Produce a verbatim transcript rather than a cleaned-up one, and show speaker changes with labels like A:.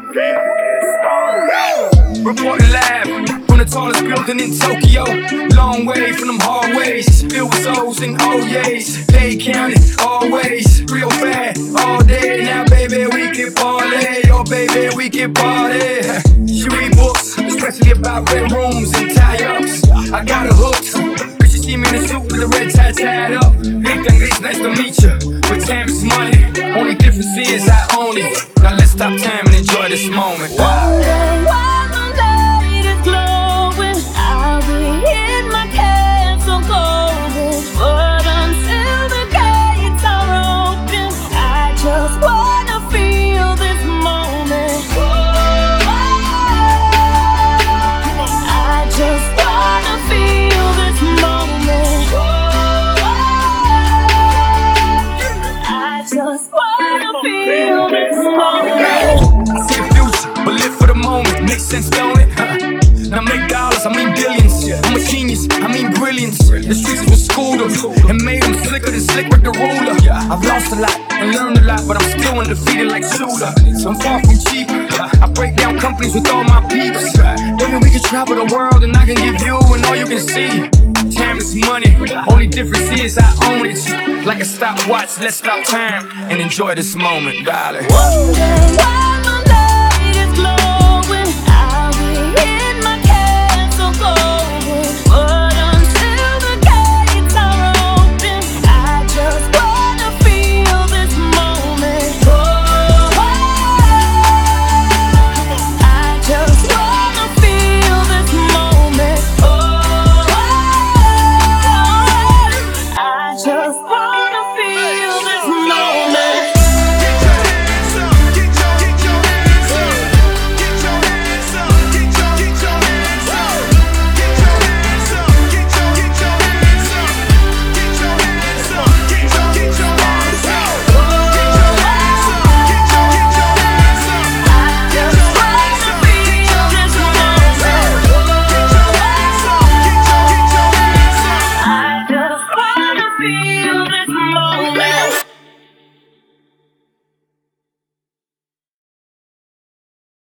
A: Reporting live from the tallest building in Tokyo. Long way from them hallways, filled with O's and O's. They counted always, real fat all day. Now baby we can parlay, oh baby we can party. She read books, especially about red rooms and tie-ups. I got her hooked, cause she see me in a suit with a red tie tied up. Big thing, it's nice to meet you, but time is money. Only difference is I own it. Now let's stop time and enjoy this moment.
B: One day while the light is glowing, I'll be in my castle golden. But until the gates are open, I just wanna feel this moment. I just wanna feel this moment. I just wanna feel this moment.
A: I see the future, but live for the moment. Makes sense, don't it? Huh. Now make dollars, I mean billions. I'm a genius, I mean brilliance. The streets will school them and made them slicker than slick with the ruler. I've lost a lot and learned a lot, but I'm still undefeated like Shooter. I'm far from cheap. I break down companies with all my peeps. Baby, we can travel the world and I can give you and all you can see. Time is money, only difference is I own it. Like a stopwatch, let's stop time and enjoy this moment, darling.
B: One day, one